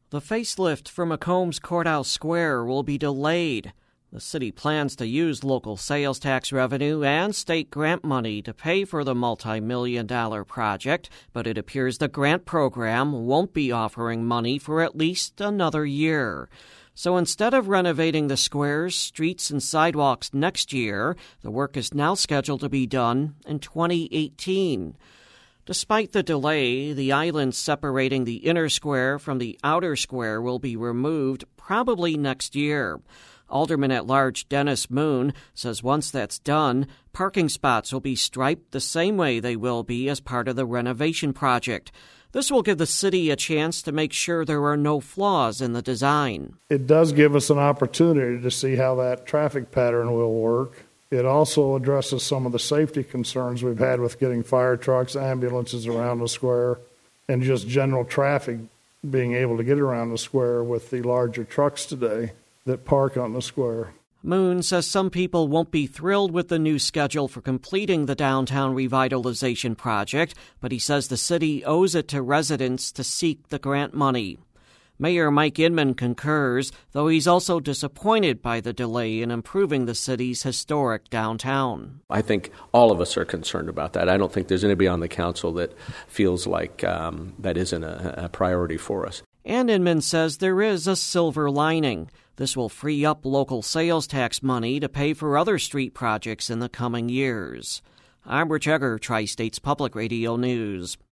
The facelift for McCombs Courthouse Square will be delayed. The city plans to use local sales tax revenue and state grant money to pay for the multi-million-dollar project, but it appears the grant program won't be offering money for at least another year. So instead of renovating the squares, streets, and sidewalks next year, the work is now scheduled to be done in 2018. Despite the delay, the island separating the inner square from the outer square will be removed probably next year. Alderman-at-Large Dennis Moon says once that's done, parking spots will be striped the same way they will be as part of the renovation project. This will give the city a chance to make sure there are no flaws in the design. It does give us an opportunity to see how that traffic pattern will work. It also addresses some of the safety concerns we've had with getting fire trucks, ambulances around the square, and just general traffic being able to get around the square with the larger trucks today that park on the square. Moon says some people won't be thrilled with the new schedule for completing the downtown revitalization project, but he says the city owes it to residents to seek the grant money. Mayor Mike Inman concurs, though he's also disappointed by the delay in improving the city's historic downtown. I think all of us are concerned about that. I don't think there's anybody on the council that feels like that isn't a priority for us. And Inman says there is a silver lining. This will free up local sales tax money to pay for other street projects in the coming years. I'm Rich Egger, Tri-States Public Radio News.